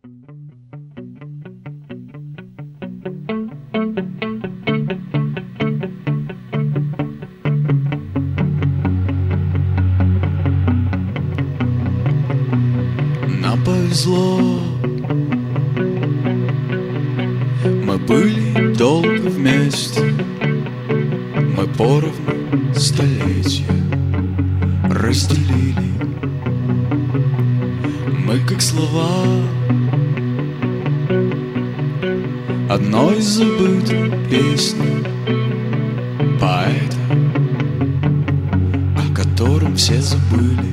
Нам повезло, мы были долго вместе, мы поровну столетия разделили. Мы как слова одной забытой песни поэта, о котором все забыли.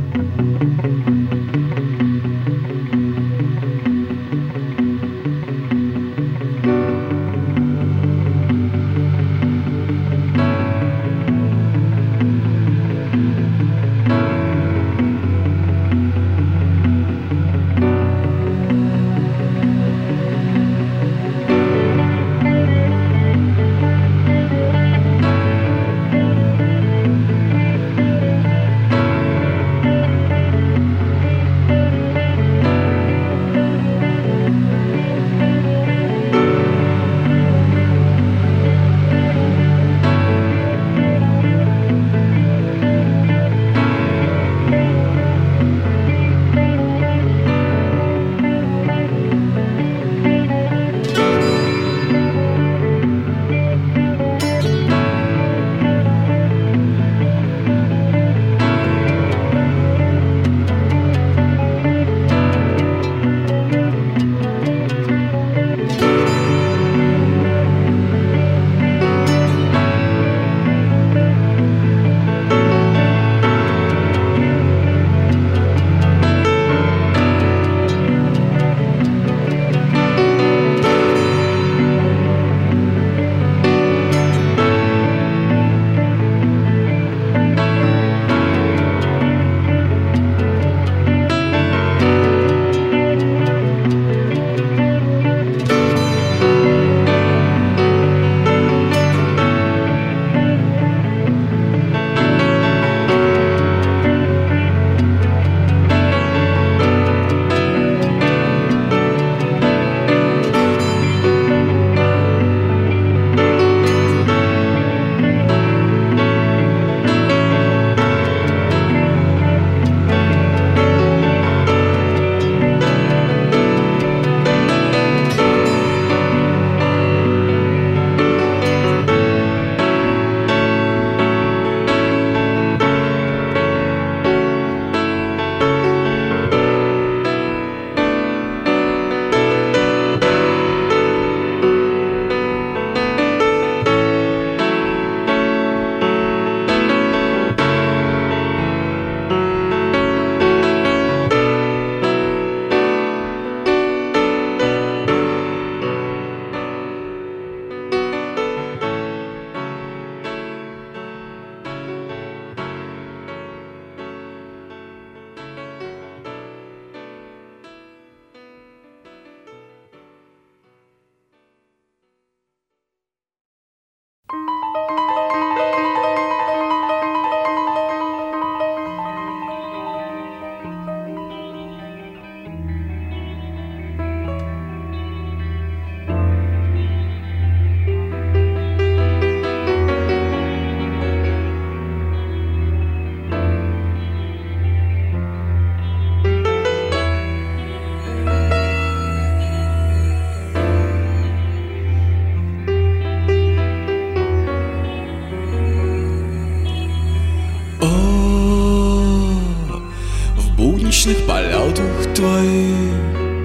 будничных полетах твоих,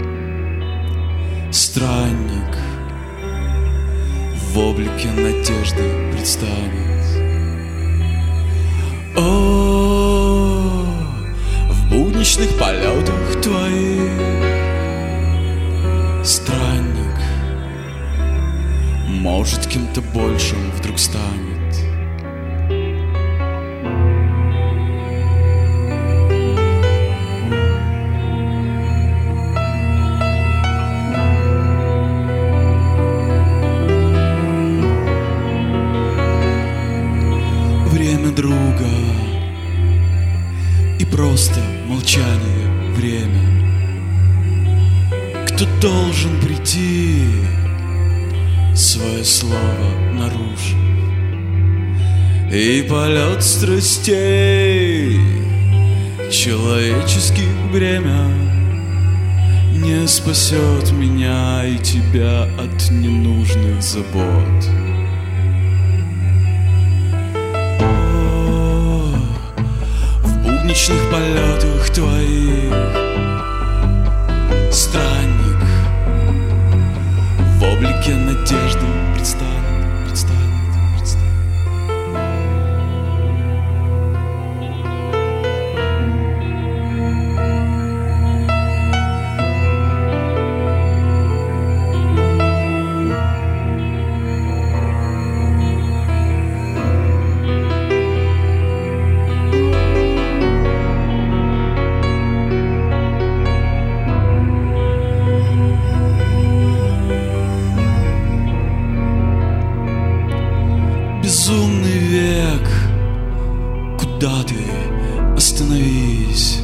странник в облике надежды предстанет. О, в будничных полетах твоих, странник, может, кем-то большим вдруг станет. Время друга и просто молчание время, кто должен прийти, свое слово нарушив, и полет страстей человеческих бремя не спасет меня и тебя от ненужных забот. О, в будничных полетах твоих странник в облике надежды предстанет. Безумный век, куда ты? Остановись.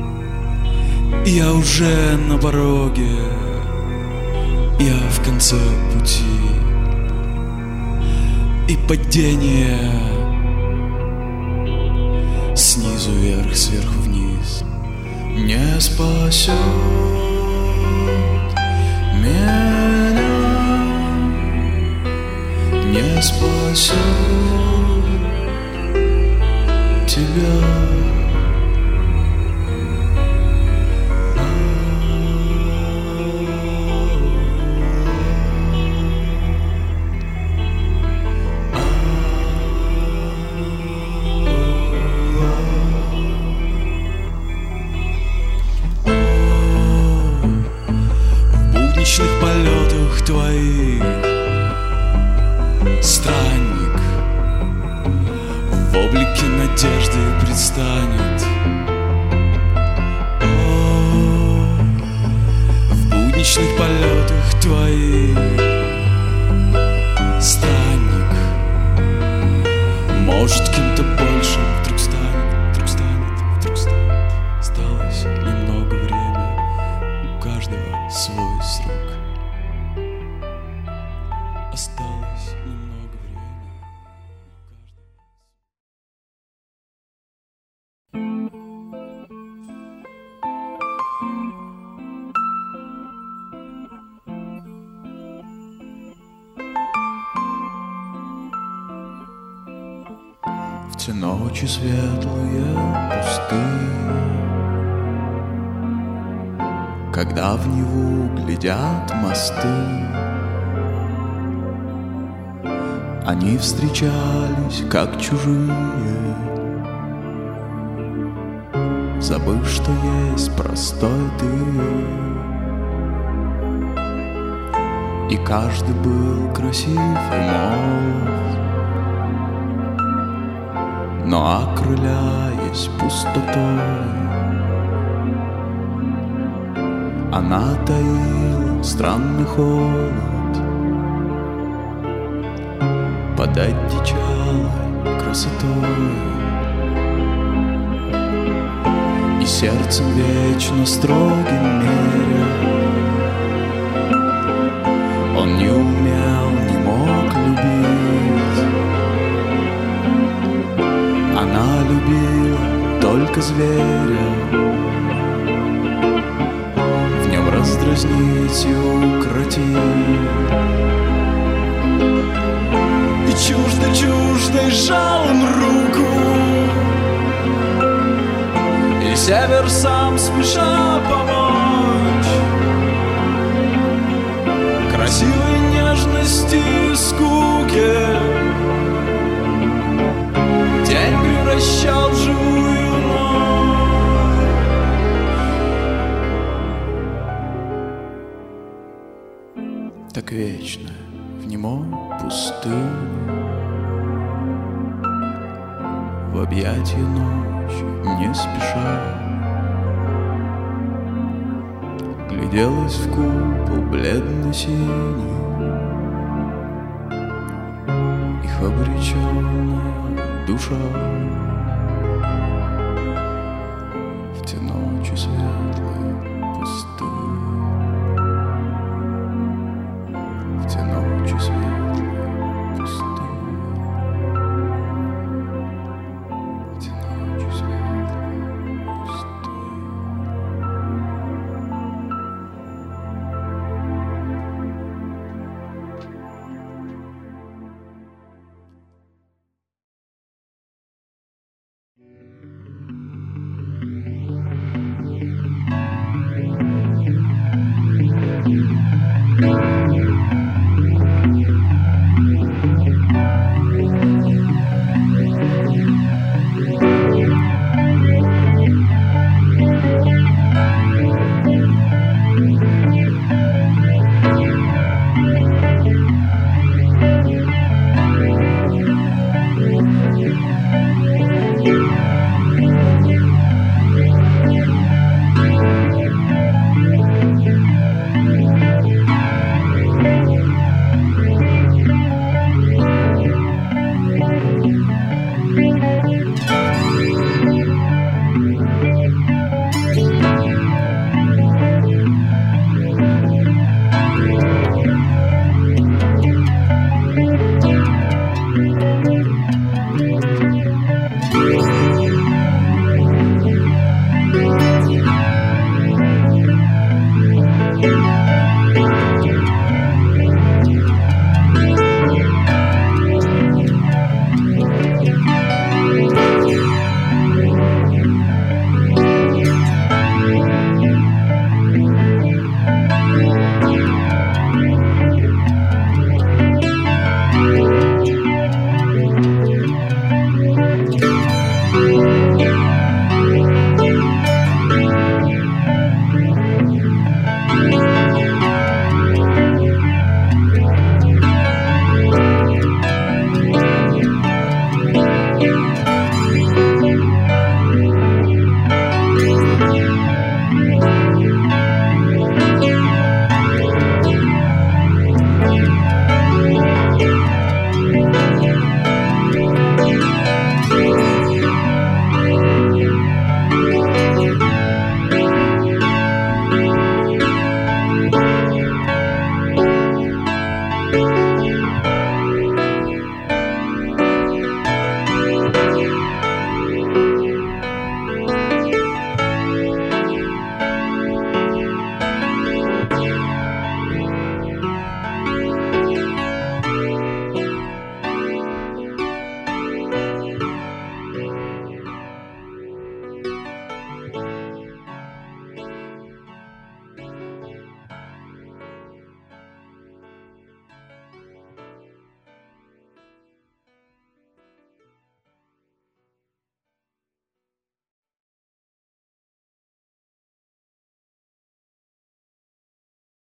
Я уже на пороге, я в конце пути. И падение снизу вверх, сверху вниз не спасет меня, не спасет тебя. В будничных полетах твоих странник в облике надежды предстанет. О, в будничных полетах твоих странник может кем-то больше вдруг станет, вдруг станет, вдруг станет. Осталось немного времени, у каждого свой срок. Осталось немного времени. В те ночи светлые, пустые, когда в Неву глядят мосты, они встречались, как чужие, забыв, что есть простой ты. И каждый был красив и молод, но окрыляясь пустотой, она таила странный холод под одичалой красотой. И сердцем вечно строгим меря он не умел, не мог любить. Она любила только зверя, в нем раздразнить и укротить. И чуждой жал он руку, и север сам спеша помочь красивой нежности и скуки. День превращал в живую ночь. Так вечно в немой пустыне, в объятия ночи не спеша, гляделась в купол бледно-синий, их обреченная душа.